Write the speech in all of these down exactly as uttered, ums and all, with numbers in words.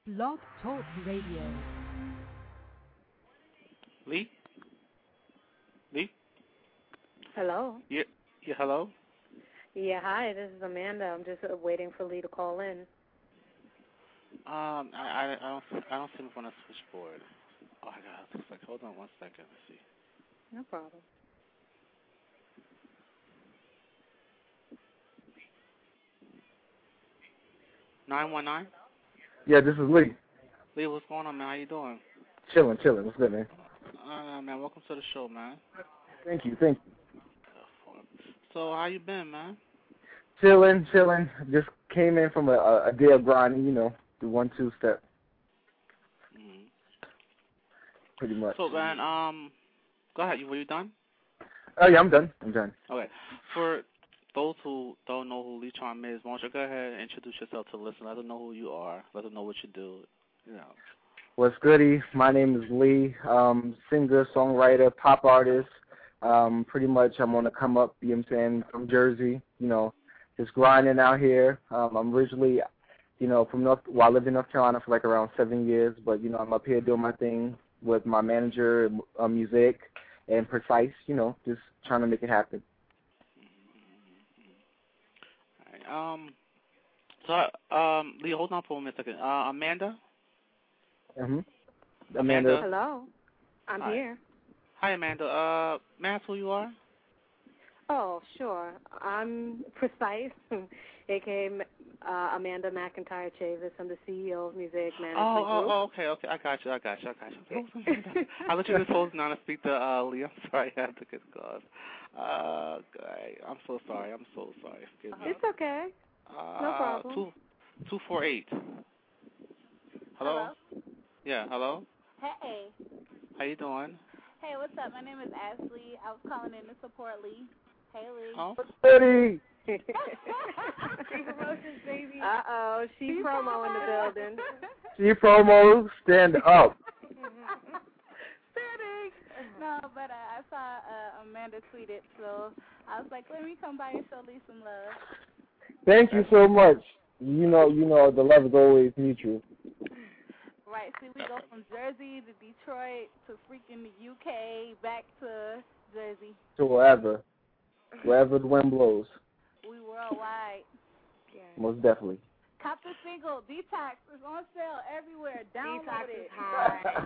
Blog Talk Radio. Lee? Lee? Hello. Yeah, yeah, hello? Yeah, hi, this is Amanda. I'm just uh, waiting for Lee to call in. Um, I, I, I don't, I don't see him on the switchboard. Oh, I got it. Like, hold on one second. Let's see. No problem. nine one nine? Yeah, this is Lee. Lee, what's going on, man? How you doing? Chilling, chilling. What's good, man? Uh, man, welcome to the show, man. Thank you, thank you. So, how you been, man? Chilling, chilling. Just came in from a, a, a day of grinding, you know, the one-two step. Mm-hmm. Pretty much. So, man, um, go ahead. You, were you done? Oh, yeah, I'm done. I'm done. Okay. For those who don't know who Lee Charm is, why don't you go ahead and introduce yourself to the listener. Let them know who you are. Let them know what you do. You know. What's goody? My name is Lee. Um, singer, songwriter, pop artist. Um, pretty much I'm on the come up, you know what I'm saying, from Jersey, you know, just grinding out here. Um, I'm originally, you know, from North, well, I lived in North Carolina for like around seven years, but, you know, I'm up here doing my thing with my manager, uh, music, and Precise, you know, just trying to make it happen. All right. Um, so, um, Lee, hold on for a second. Uh, Amanda? Mm-hmm. Amanda? Amanda. Hello. I'm Hi. here. Hi, Amanda. Uh, may I ask who you are? Oh, sure. I'm Precise, a k a uh, Amanda McIntyre Chavis. I'm the C E O of Music Management Oh, oh, Group. oh, okay, okay. I got you, I got you, I got you. Oh, I let you just hold on to speak to uh, Lee. I'm sorry, I had to get calls. Uh, I'm so sorry. I'm so sorry. Excuse me. It's okay. Uh, No problem. Two, two four eight. Hello? Hello? Yeah, hello? Hey. How you doing? Hey, what's up? My name is Ashley. I was calling in to support Lee. Hey, Lee. Oh. Goody. Promotions, baby. Uh-oh, she promo in the building. She promo, stand up. Standing. No, but uh, I saw uh, Amanda tweeted, so I was like, let me come by and show Lee some love. Thank you so much. You know, you know, the love is always mutual. Right, see, we go from Jersey to Detroit to freaking the U K, back to Jersey. To wherever. Wherever the wind blows. We worldwide. Yeah. Most definitely. Cop the single, Detox, is on sale everywhere. Download Detox it. is high.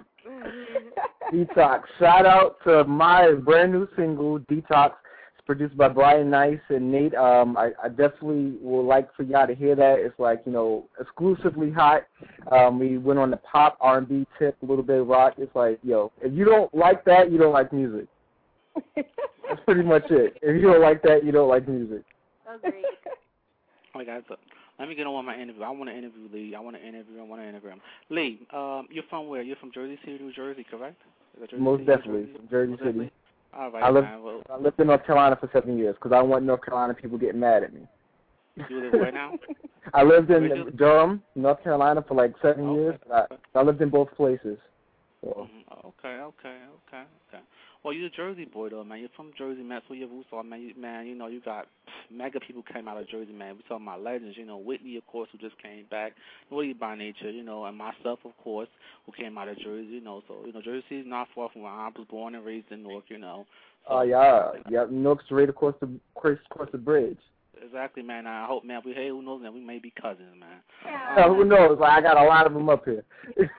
Detox. Shout out to my brand new single, Detox. It's produced by Brian Nice and Nate. Um, I, I definitely would like for y'all to hear that. It's like, you know, exclusively hot. Um, we went on the pop, R and B tip, a little bit of rock. It's like, yo, if you don't like that, you don't like music. That's pretty much it. If you don't like that, you don't like music. Agreed. All right, guys. So let me get on with my interview. I want to interview Lee. I want to interview him. I want to interview him. Lee, um, you're from where? You're from Jersey City, New Jersey, correct? Is that Jersey Most City, definitely. Jersey? Jersey Most City. definitely. All right, I lived, man. Well, I lived in North Carolina for seven years because I don't want North Carolina people getting mad at me. you live where now? I lived in Where you- Durham, North Carolina for like seven Okay. years. I, I lived in both places. So. Mm-hmm. Okay, okay, okay, okay. Well, you're a Jersey boy, though, man. You're from Jersey, man. That's where your roots are, man. You, man, you know, you got pff, mega people came out of Jersey, man. We're talking about legends, you know. Whitney, of course, who just came back. Woody by nature, you know, and myself, of course, who came out of Jersey, you know. So, you know, Jersey is not far from where I was born and raised in Newark, you know. Oh, So, yeah. Yeah, Newark's right across the, across the bridge. Exactly, man. I hope, man, we, hey, who knows, man, we may be cousins, man. Yeah, who knows? Like, I got a lot of them up here.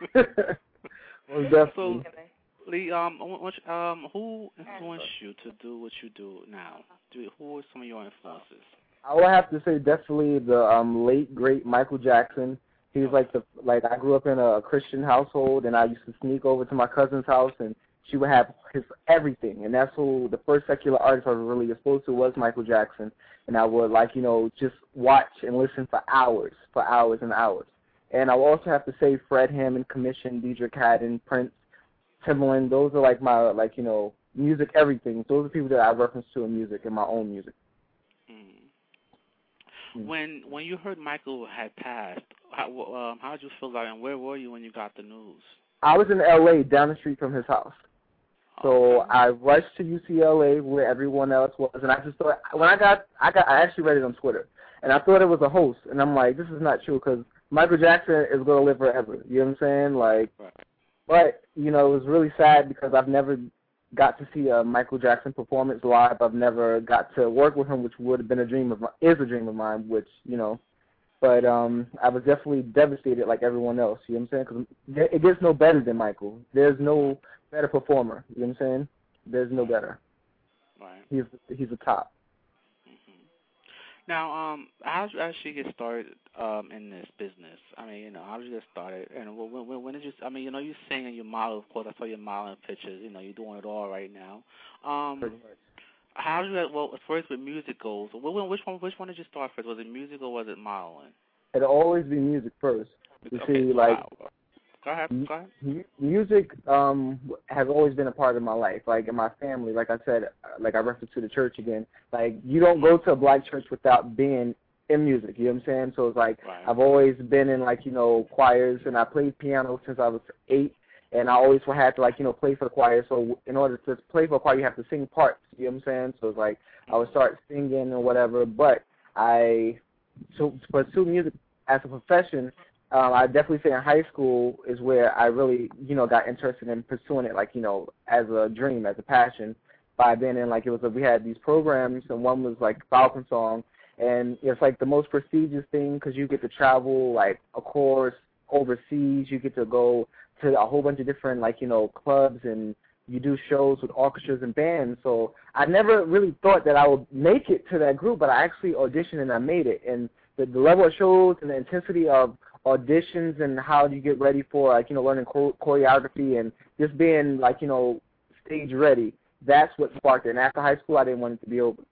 Most definitely. So, Lee, um, what, um, who influenced you to do what you do now? Do, who are some of your influences? I would have to say definitely the um, late great Michael Jackson. He's like the like I grew up in a Christian household, and I used to sneak over to my cousin's house, and she would have his everything, and that's who the first secular artist I was really exposed to was Michael Jackson, and I would like you know just watch and listen for hours, for hours and hours. And I would also have to say Fred Hammond, Commission, Deidre Haddon, Prince, Timbaland. Those are like my like you know music everything. Those are people that I reference to in music, in my own music. Mm. When when you heard Michael had passed, how um, how did you feel about it, and where were you when you got the news? I was in L A down the street from his house. So okay. I rushed to U C L A where everyone else was, and I just thought when I got I got I actually read it on Twitter, and I thought it was a hoax, and I'm like, this is not true because Michael Jackson is going to live forever. You know what I'm saying? Like, right. But, you know, it was really sad because I've never got to see a Michael Jackson performance live. I've never got to work with him, which would have been a dream of mine, is a dream of mine, which, you know, but um, I was definitely devastated like everyone else, you know what I'm saying? Because it gets no better than Michael. There's no better performer, you know what I'm saying? There's no better. Right. He's he's a top. Now, um, how did you actually get started um, in this business? I mean, you know, how did you get started? And when, when, when did you? I mean, you know, you sing and you model. Of course, I saw your modeling pictures. You know, you're doing it all right now. Um, Pretty much. How did you? Well, as far as with music goes, which one? Which one did you start first? Was it music or was it modeling? It'll always be music first. You okay, see, so like. How, Go ahead. Go ahead. M- music um, has always been a part of my life. Like in my family, like I said, like I referenced to the church again. Like you don't go to a black church without being in music. You know what I'm saying? So it's like right. I've always been in like you know choirs, and I played piano since I was eight, and I always had to like you know play for the choir. So in order to play for a choir, you have to sing parts. You know what I'm saying? So it's like I would start singing or whatever. But I to pursue music as a profession. Um, I definitely say in high school is where I really, you know, got interested in pursuing it, like, you know, as a dream, as a passion. By then, and like it was, we had these programs, and one was like Falcon Song, and it's like the most prestigious thing because you get to travel, like, of course, overseas. You get to go to a whole bunch of different, like, you know, clubs, and you do shows with orchestras and bands. So I never really thought that I would make it to that group, but I actually auditioned and I made it. And the, the level of shows and the intensity of auditions and how do you get ready for, like, you know, learning cho- choreography and just being, like, you know, stage ready. That's what sparked it. And after high school, I didn't want it to be over.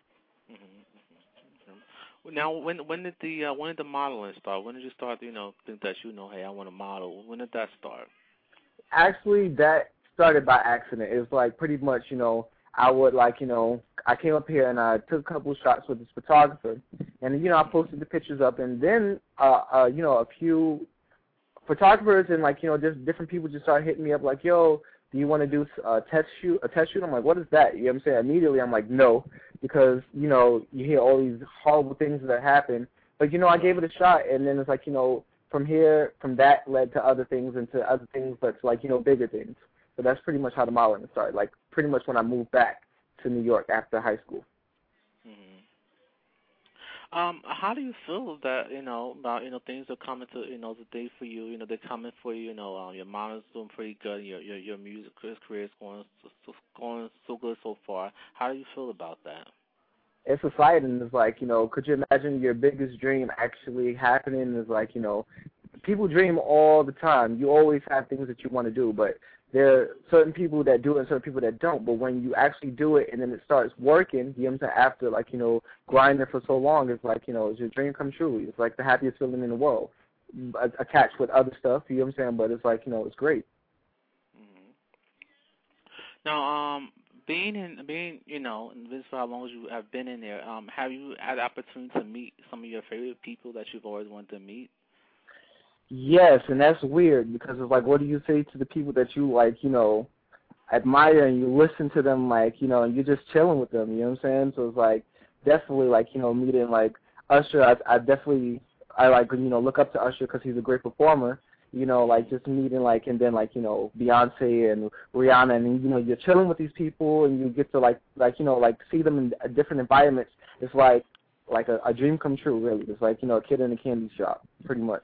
Mm-hmm. Now, when when did the uh, when did the modeling start? When did you start, you know, think that you know, hey, I want to model? When did that start? Actually, that started by accident. It was like pretty much, you know, I would like, you know, I came up here and I took a couple of shots with this photographer, and you know, I posted the pictures up, and then, uh, uh, you know, a few photographers and like, you know, just different people just started hitting me up like, yo, do you want to do a test shoot? A test shoot? I'm like, what is that? You know what I'm saying? Immediately, I'm like, no, because you know, you hear all these horrible things that happen, but you know, I gave it a shot, and then it's like, you know, from here, from that led to other things and to other things, but to like, you know, bigger things. So that's pretty much how the modeling started. Like pretty much when I moved back to New York after high school. Mm-hmm. Um, how do you feel that, you know, about, you know, things are coming to, you know, the day for you, you know, they're coming for you, you know, um, your mom is doing pretty good, your your your music career is going so, so, going so good so far. How do you feel about that? It's exciting. It's like, you know, could you imagine your biggest dream actually happening? It's like, you know, people dream all the time. You always have things that you want to do, but there are certain people that do it and certain people that don't. But when you actually do it and then it starts working, you know what I'm saying, after, like, you know, grinding for so long, it's like, you know, it's your dream come true. It's like the happiest feeling in the world, attached with other stuff, you know what I'm saying, but it's like, you know, it's great. Mm-hmm. Now, um, being in, being, you know, and this is for how long as you have been in there, um, have you had the opportunity to meet some of your favorite people that you've always wanted to meet? Yes, and that's weird because it's like, what do you say to the people that you, like, you know, admire and you listen to them, like, you know, and you're just chilling with them, you know what I'm saying? So it's like, definitely, like, you know, meeting, like, Usher, I, I definitely, I, like, you know, look up to Usher because he's a great performer, you know, like, just meeting, like, and then, like, you know, Beyonce and Rihanna, and, you know, you're chilling with these people and you get to, like, like you know, like, see them in different environments. It's like, like a, a dream come true, really. It's like, you know, a kid in a candy shop, pretty much.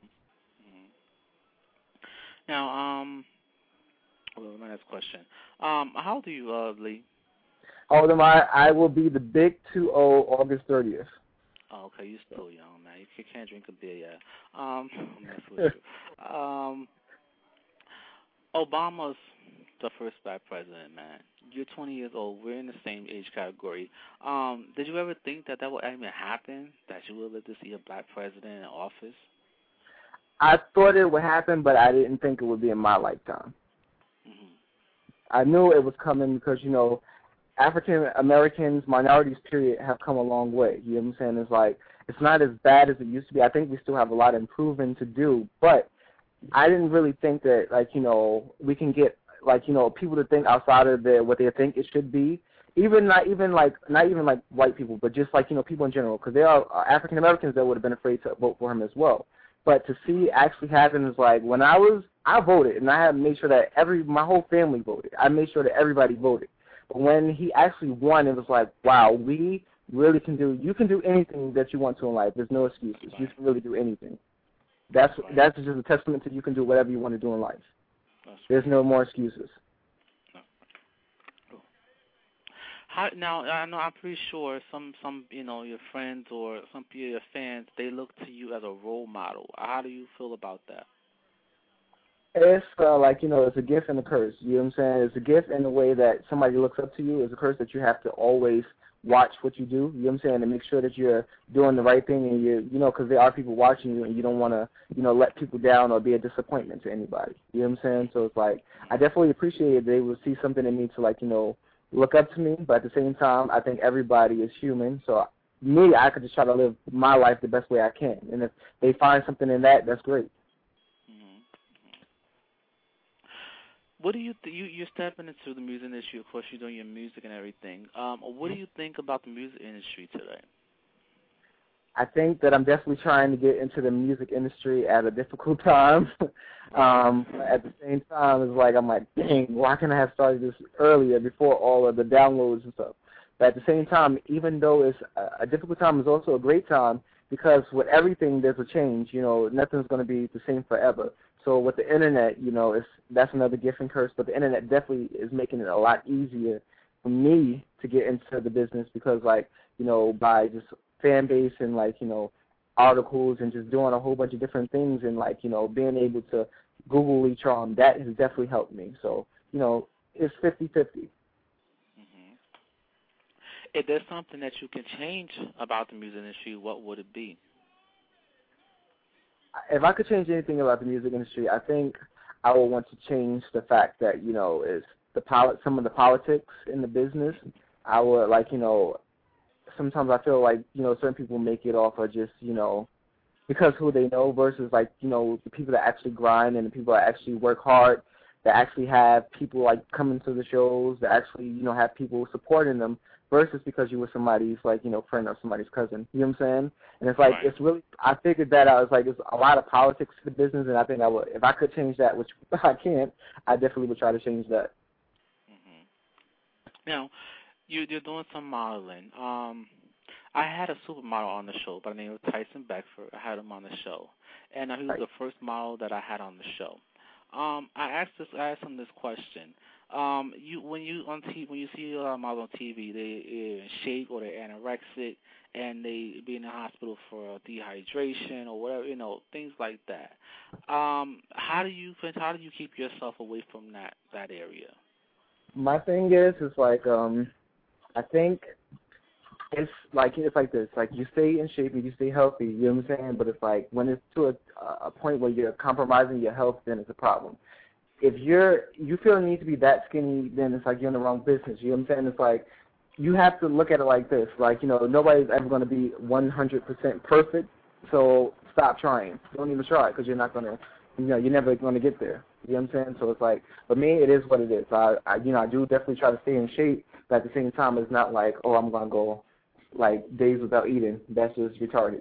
Now, um, well, my next question. Um, how old are you, uh, Lee? How old am I? I will be the big two oh August thirtieth. Oh, okay, you're still young, man. You can't drink a beer yet. Um, I'm messing with you. Um, Obama's the first black president, man. You're twenty years old. We're in the same age category. Um, did you ever think that that would even happen, that you would live to see a black president in office? I thought it would happen, but I didn't think it would be in my lifetime. Mm-hmm. I knew it was coming because, you know, African Americans, minorities, period, have come a long way. You know what I'm saying? It's like, it's not as bad as it used to be. I think we still have a lot of improving to do, but I didn't really think that, like, you know, we can get, like, you know, people to think outside of the, what they think it should be. Even not even like not even like white people, but just like, you know, people in general, because there are African Americans that would have been afraid to vote for him as well. But to see it actually happen is like when I was, I voted, and I had made sure that every, my whole family voted. I made sure that everybody voted. But when he actually won, it was like, wow, we really can do, you can do anything that you want to in life. There's no excuses. You can really do anything. That's that's just a testament to you can do whatever you want to do in life. There's no more excuses. How, now, I know I'm pretty sure some, some, you know, your friends or some of your fans, they look to you as a role model. How do you feel about that? It's uh, like, you know, it's a gift and a curse. You know what I'm saying? It's a gift in the way that somebody looks up to you. It's a curse that you have to always watch what you do. You know what I'm saying? And make sure that you're doing the right thing, and you, you know, because there are people watching you, and you don't want to, you know, let people down or be a disappointment to anybody. You know what I'm saying? So it's like, I definitely appreciate it. They would see something in me to, like, you know, look up to me, but at the same time, I think everybody is human. So me, I could just try to live my life the best way I can. And if they find something in that, that's great. Mm-hmm. What do you th- you you're stepping into the music industry? Of course, you're doing your music and everything. Um, what do you think about the music industry today? I think that I'm definitely trying to get into the music industry at a difficult time. um, at the same time, it's like I'm like, dang, why can't I have started this earlier before all of the downloads and stuff? But at the same time, even though it's a, a difficult time, it's also a great time because with everything, there's a change. You know, nothing's going to be the same forever. So with the internet, you know, it's that's another gift and curse. But the internet definitely is making it a lot easier for me to get into the business because, like, you know, by just fan base and, like, you know, articles and just doing a whole bunch of different things and, like, you know, being able to Google each on, that has definitely helped me. So, you know, it's fifty-fifty. Mm-hmm. If there's something that you can change about the music industry, what would it be? If I could change anything about the music industry, I think I would want to change the fact that, you know, is the poli- some of the politics in the business. I would, like, you know, sometimes I feel like, you know, certain people make it off of just, you know, because who they know versus, like, you know, the people that actually grind and the people that actually work hard, that actually have people, like, coming to the shows, that actually, you know, have people supporting them versus because you were somebody's, like, you know, friend or somebody's cousin. You know what I'm saying? And it's like, right. It's really, I figured that out. It's like, there's a lot of politics to the business, and I think I would, if I could change that, which I can't, I definitely would try to change that. Mm-hmm. Now, You, you're doing some modeling. Um, I had a supermodel on the show by the name of Tyson Beckford. I had him on the show, and uh, he was the first model that I had on the show. Um, I asked this, I asked him this question. Um, you when you on T V, when you see a lot of models on T V, they're in shape or they're anorexic, and they be in the hospital for dehydration or whatever, you know, things like that. Um, how do you how do you keep yourself away from that that area? My thing is, is like um. I think it's like it's like this. Like you stay in shape and you stay healthy. You know what I'm saying? But it's like when it's to a, a point where you're compromising your health, then it's a problem. If you're you feel the need to be that skinny, then it's like you're in the wrong business. You know what I'm saying? It's like you have to look at it like this. Like, you know, nobody's ever going to be one hundred percent perfect. So stop trying. Don't even try because you're not going to. You know, you're never going to get there. You know what I'm saying? So it's like, for me, it is what it is. I, I, you know, I do definitely try to stay in shape, but at the same time, it's not like, oh, I'm going to go, like, days without eating. That's just retarded.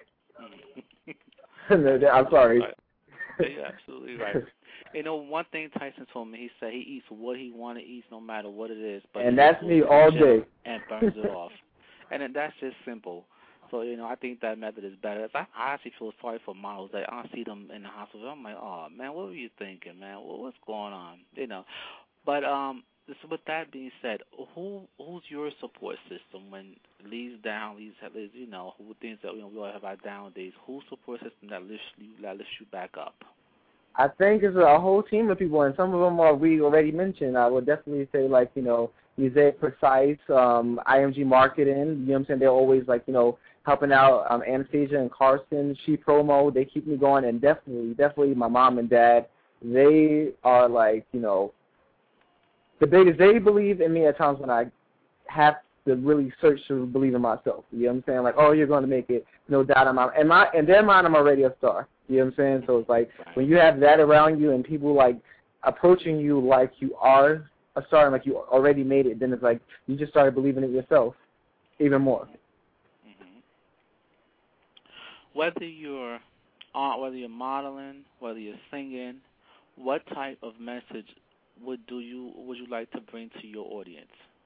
I'm sorry. Right. You're absolutely right. You know, one thing Tyson told me, he said he eats what he want to eat no matter what it is. But and that's me all day. And burns it off. And then that's just simple. So, you know, I think that method is better. I, I actually feel sorry for models. Like, I see them in the hospital. I'm like, oh, man, what were you thinking, man? What, what's going on? You know. But um, this, with that being said, who who's your support system when it leads down, leads, leads you know, who things that you know, we all have our down days? Whose support system that lifts you, that lifts you back up? I think it's a whole team of people, and some of them are we already mentioned. I would definitely say, like, you know, Mosaic Precise, um, I M G Marketing, you know what I'm saying? They're always, like, you know, helping out um, Anastasia and Carson, She Promo. They keep me going, and definitely, definitely my mom and dad, they are, like, you know, the biggest. They believe in me at times when I have to really search to believe in myself. You know what I'm saying? Like, oh, you're going to make it, no doubt. I'm out. And my, in their mind, I'm already a star. You know what I'm saying? So it's like when you have that around you and people, like, approaching you like you are a star and like you already made it, then it's like you just started believing it yourself even more. Mm-hmm. Whether you're uh, whether you're modeling, whether you're singing, what type of message would do you would you like to bring to your audience?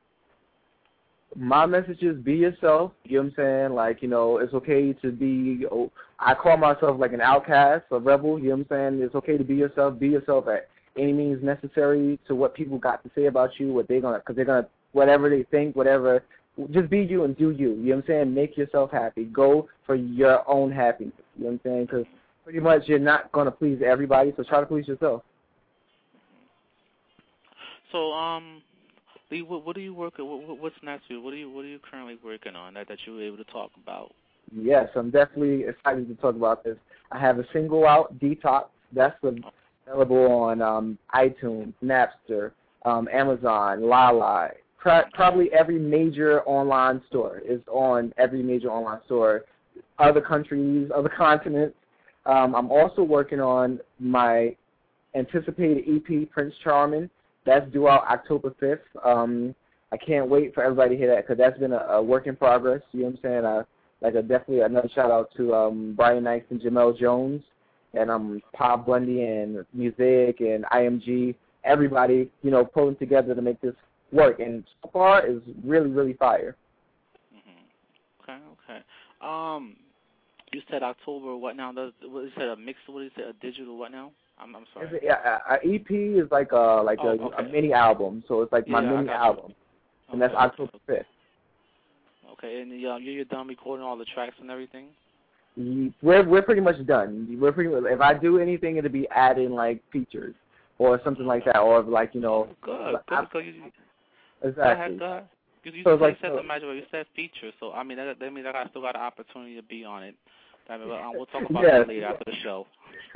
My message is be yourself. You know what I'm saying? Like, you know, it's okay to be, oh, I call myself like an outcast, a rebel. You know what I'm saying? It's okay to be yourself. Be yourself at any means necessary to what people got to say about you, what they're going to, because they're going to, whatever they think, whatever, just be you and do you. You know what I'm saying? Make yourself happy. Go for your own happiness. You know what I'm saying? Because pretty much you're not going to please everybody, so try to please yourself. So, um... Lee, what, what do you work? What, what's next for you? What are you What are you currently working on that that you were able to talk about? Yes, I'm definitely excited to talk about this. I have a single out, Detox. That's available on um, iTunes, Napster, um, Amazon, Lala. Pro- probably every major online store is on every major online store. Other countries, other continents. Um, I'm also working on my anticipated E P, Prince Charming. That's due out October fifth. Um, I can't wait for everybody to hear that because that's been a, a work in progress. You know what I'm saying? Uh, like a, definitely another shout out to um, Brian Knights and Jamel Jones and um, Pop Bundy and Music and I M G. Everybody, you know, pulling together to make this work. And so far is really, really fire. Mm-hmm. Okay, okay. Um, you said October. What now? Does what you said a mix? What did you say? A digital? What now? I'm, I'm sorry. Yeah, an E P is like a like oh, a, okay. a mini album, so it's like my yeah, mini album, okay. and that's October fifth. Okay, and uh, you're done recording all the tracks and everything? We're we're pretty much done. We're pretty. If I do anything, it'll be adding like features or something like that, or like you know. Good. Good. Good. You, exactly. Go ahead. Go ahead. You, you, so you like, said so, the magic. You said features, so I mean that, that means I still got an opportunity to be on it. I mean, we'll talk about yes. that later after the show.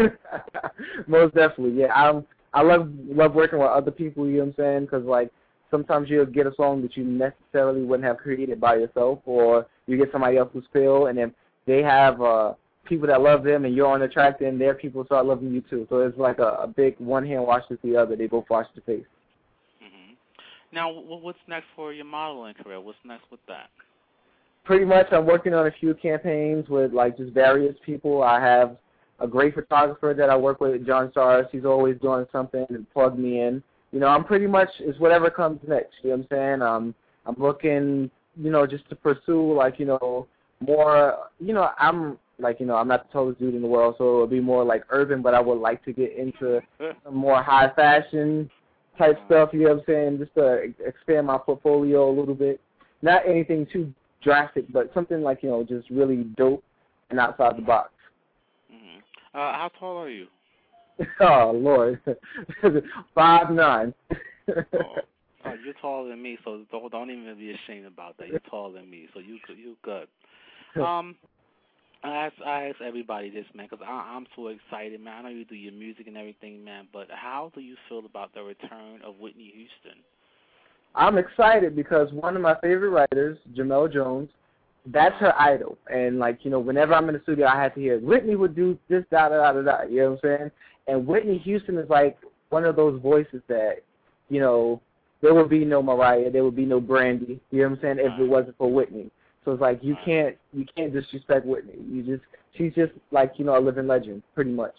Most definitely, yeah. I'm. I love love working with other people. You know what I'm saying? Because like sometimes you'll get a song that you necessarily wouldn't have created by yourself, or you get somebody else's feel, and then they have uh, people that love them, and you're on the track, then their people start loving you too. So it's like a, a big one hand washes the other. They both wash the face. Mm-hmm. Now, what's next for your modeling career? What's next with that? Pretty much, I'm working on a few campaigns with like just various people. I have a great photographer that I work with, John Stars. He's always doing something to plug me in. You know, I'm pretty much, it's whatever comes next, you know what I'm saying? Um, I'm looking, you know, just to pursue, like, you know, more, you know, I'm, like, you know, I'm not the tallest dude in the world, so it would be more, like, urban, but I would like to get into some more high fashion type stuff, you know what I'm saying, just to expand my portfolio a little bit. Not anything too drastic, but something, like, you know, just really dope and outside the box. Mm-hmm. Uh, how tall are you? Oh, Lord. Five nine. oh, oh, you're taller than me, so don't, don't even be ashamed about that. You're taller than me, so you you good. Um, I ask, I ask everybody this, man, because I'm so excited, man. I know you do your music and everything, man, but how do you feel about the return of Whitney Houston? I'm excited because one of my favorite writers, Jamel Jones, that's her idol. And, like, you know, whenever I'm in the studio, I have to hear, Whitney would do this, da, da, da, da, da. You know what I'm saying? And Whitney Houston is, like, one of those voices that, you know, there would be no Mariah, there would be no Brandy, you know what I'm saying, if it wasn't for Whitney. So it's like you can't you can't disrespect Whitney. You just she's just like, you know, a living legend, pretty much.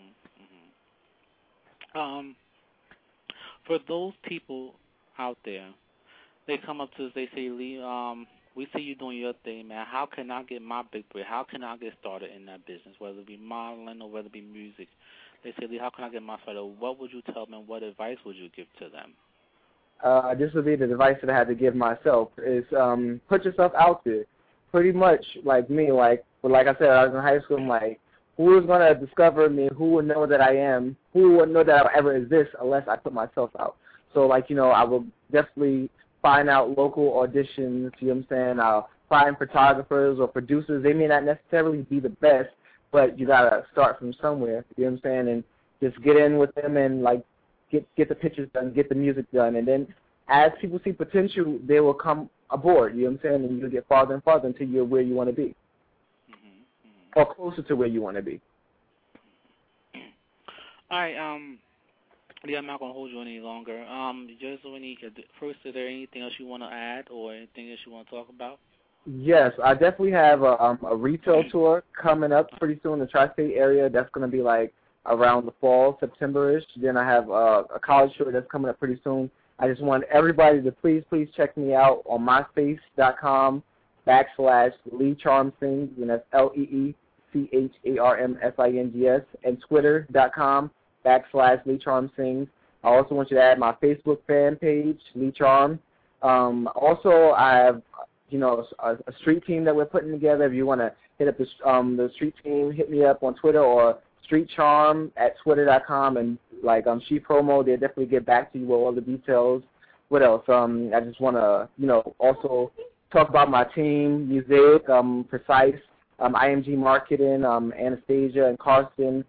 Mm-hmm. Um, for those people out there, they come up to us, they say, Lee, um, we see you doing your thing, man. How can I get my big break? How can I get started in that business, whether it be modeling or whether it be music? They say, Lee, how can I get my started? What would you tell them? What advice would you give to them? Uh, this would be the advice that I had to give myself is um, put yourself out there. Pretty much like me, like like I said, I was in high school, I'm like, who is going to discover me? Who will know that I am? Who will know that I'll ever exist unless I put myself out? So, like, you know, I will definitely find out local auditions, you know what I'm saying? I'll find photographers or producers. They may not necessarily be the best, but you got to start from somewhere, you know what I'm saying? And just get in with them and, like, get get the pictures done, get the music done. And then as people see potential, they will come aboard, you know what I'm saying? And you'll get farther and farther until you're where you want to be. Mm-hmm. Or closer to where you want to be. All right, um... Yeah, I'm not going to hold you any longer. Um, just any, first, is there anything else you want to add or anything else you want to talk about? Yes, I definitely have a, um, a retail tour coming up pretty soon in the tri-state area. That's going to be like around the fall, September-ish. Then I have uh, a college tour that's coming up pretty soon. I just want everybody to please, please check me out on myspace.com backslash Lee Charm Sings, and that's L E E C H A R M S I N G S, and twitter.com backslash Lee Charm Sings. I also want you to add my Facebook fan page, Lee Charm. Um, also, I have, you know, a, a street team that we're putting together. If you want to hit up the, um, the street team, hit me up on Twitter or Street Charm at twitter dot com, and like um, She Promo, they'll definitely get back to you with all the details. What else? Um, I just want to, you know, also talk about my team, Music, um, Precise, um, I M G Marketing, um, Anastasia and Carson,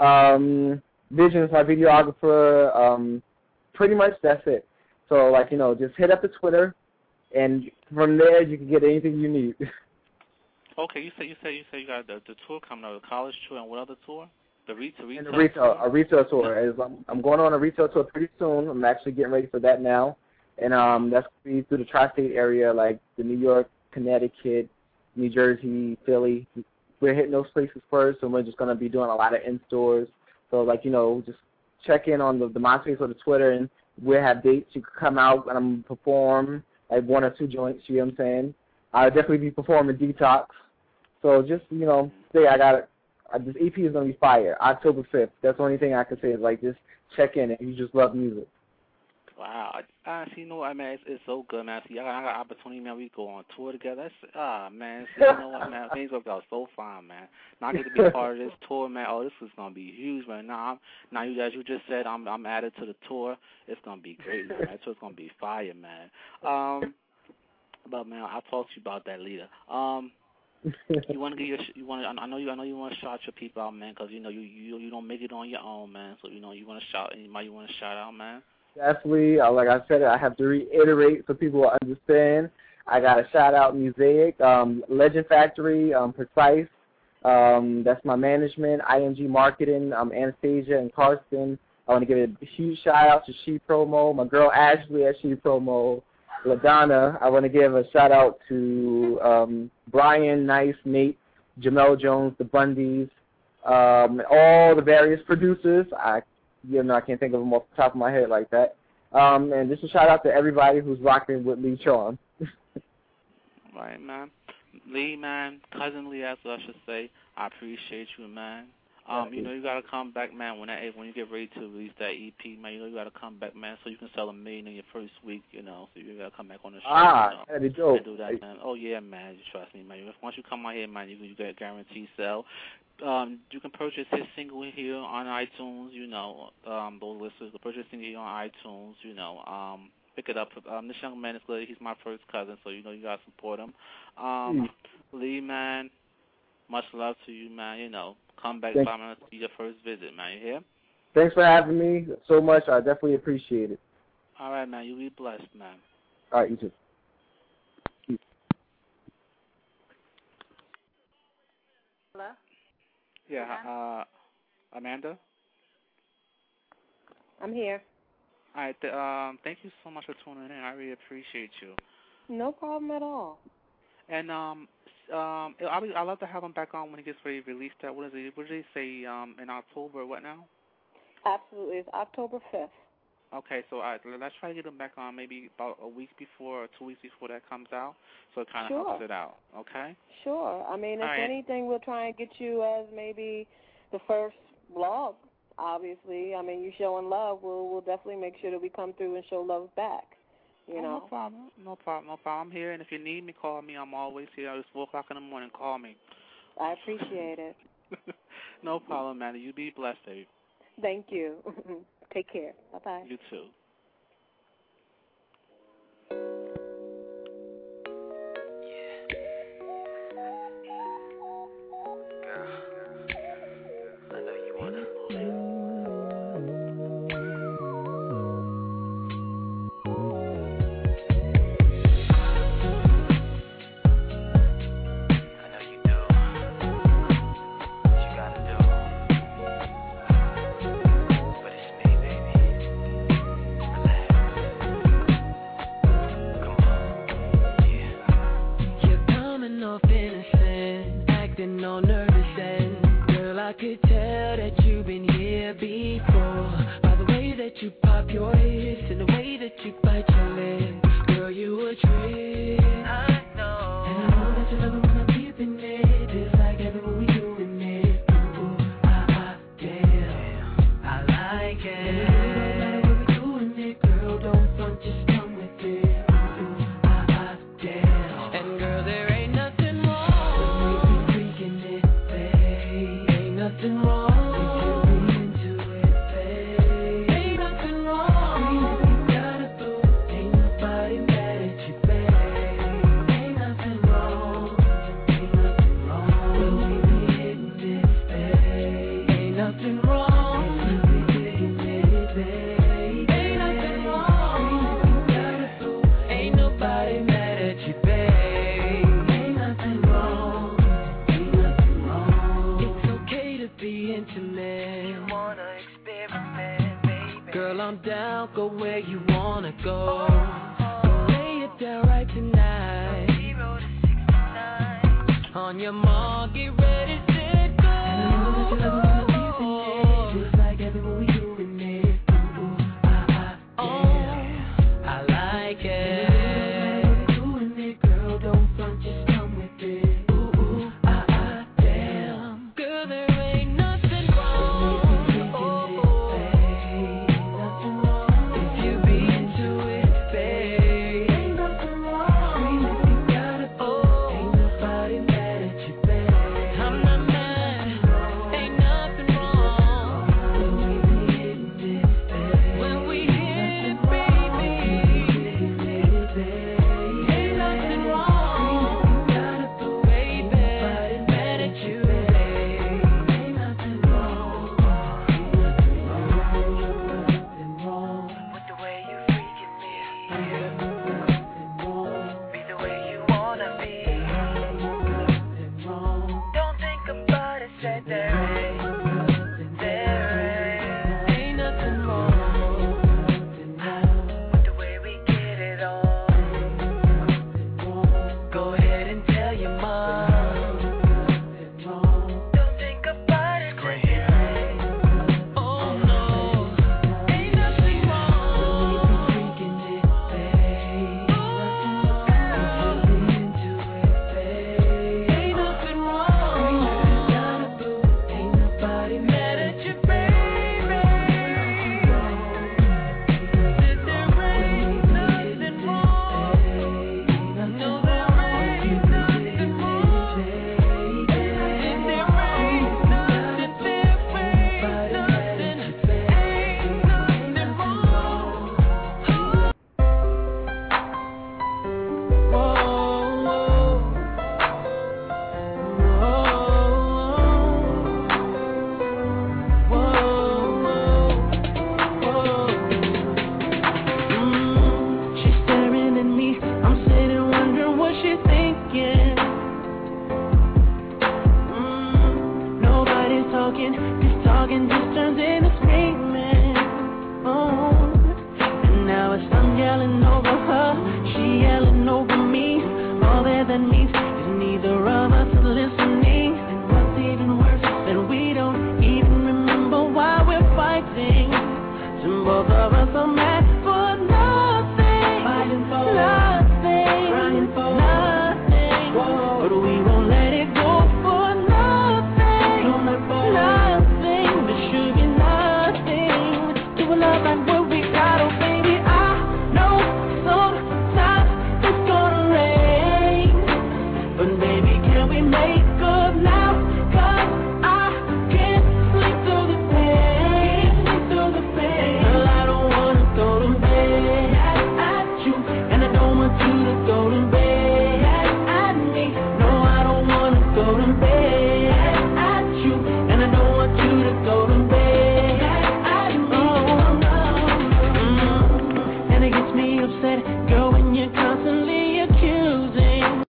um, Visions, my videographer. Um, pretty much that's it. So, like, you know, just hit up the Twitter, and from there you can get anything you need. Okay, you said you said you said you got the, the tour coming up, the college tour, and what other tour? The retail, retail and a retail, tour? a retail tour. As I'm, I'm going on a retail tour pretty soon. I'm actually getting ready for that now, and um, that's going to be through the tri-state area, like the New York, Connecticut, New Jersey, Philly. We're hitting those places first, and we're just going to be doing a lot of in-stores. So, like, you know, just check in on the, the MySpace or the Twitter, and we'll have dates. You can come out and I'm perform, like one or two joints, you know what I'm saying? I'll definitely be performing Detox. So just, you know, say I got it. This E P is going to be fire, October fifth. That's the only thing I can say is, like, just check in if you just love music. Wow. I, I see, you know what, man, it's, it's so good, man. See, I got, I got opportunity, man. We go on tour together. That's, ah, man. See, you know what, man, things work out so fine, man. Now I get to be a part of this tour, man. Oh, this is going to be huge, man. Now, I'm, now you, as you just said, I'm I'm added to the tour. It's going to be great, man. That tour's going to be fire, man. Um, but, man, I'll talk to you about that later. Um, you want to get your, you want to, I know you, I know you want to shout your people out, man, because you know you, you, you don't make it on your own, man. So you know you want to shout anybody you want to shout out, man. Definitely, uh, like I said, I have to reiterate so people will understand. I got to shout out Mosaic, um, Legend Factory, um, Precise. Um, that's my management, I M G Marketing, um, Anastasia and Carson. I want to give a huge shout out to She Promo, my girl Ashley at She Promo. LaDonna, I want to give a shout out to um, Brian, Nice, Nate, Jamel Jones, the Bundys, um, all the various producers. I, you know, I can't think of them off the top of my head like that. Um, and just a shout out to everybody who's rocking with Lee Charm. Right, man. Lee, man, cousin Lee, that's what I should say. I appreciate you, man. Um, you know, you gotta come back, man. When that, when you get ready to release that E P, man, you know, you gotta come back, man, so you can sell a million in your first week. You know, so you gotta come back on the show. Ah, you know, that'd be dope. and do that, man. Oh yeah, man. You trust me, man. Once you come out here, man, you you get a guaranteed sell. Um, you can purchase his single here on iTunes. You know, um, those listeners can purchase single here on iTunes. You know, um, pick it up. Um, this young man is good. He's my first cousin, so you know you gotta support him. Um, mm. Lee, man, much love to you, man. You know. Come back if I'm going to see your first visit, man. You hear? Thanks for having me so much. I definitely appreciate it. All right, man. You be blessed, man. All right, you too. Hello? Yeah, uh, Amanda? I'm here. All right. Th- um, thank you so much for tuning in. I really appreciate you. No problem at all. And, um... Um, I'll be, I'd love to have him back on when he gets ready to release that. What is it? What did they say? Um, in October? What now? Absolutely, it's October fifth. Okay, so I, let's try to get him back on maybe about a week before or two weeks before that comes out, so it kind of sure. helps it out. Okay. Sure. I mean, if right. anything, we'll try and get you as maybe the first blog. Obviously, I mean, you showing love. We'll we'll definitely make sure that we come through and show love back. You oh, know? No problem. No problem. No problem. I'm here, and if you need me, call me. I'm always here. It's four o'clock in the morning. Call me. I appreciate it. No problem, man. You be blessed, baby. Thank you. Take care. Bye-bye. You too. by the way that you pop your hips and the way that you bite your lips. Girl, you a trip. I know. And I know that you love it when I'm keeping it. Just like everyone we doing it. Ooh, ah, ah, damn. I like it. And it don't matter what we doing it, girl. Don't front, just come with it. Ooh, ah, ah, damn. And girl, there ain't nothing wrong with me freaking it, babe. Ain't nothing wrong. Go where you wanna go. So lay it down right tonight. Zero to sixty-nine. On your mark, get ready, set, go. And I know that you love it when I'm keeping it. Just like everyone we doing it. Ooh, ah, ah, yeah. I like it. And I know that we're doing it, girl. Don't front, just come with it. Ooh, ooh, ah, ah, damn. Girl, there ain't nothing wrong. Baby, can we make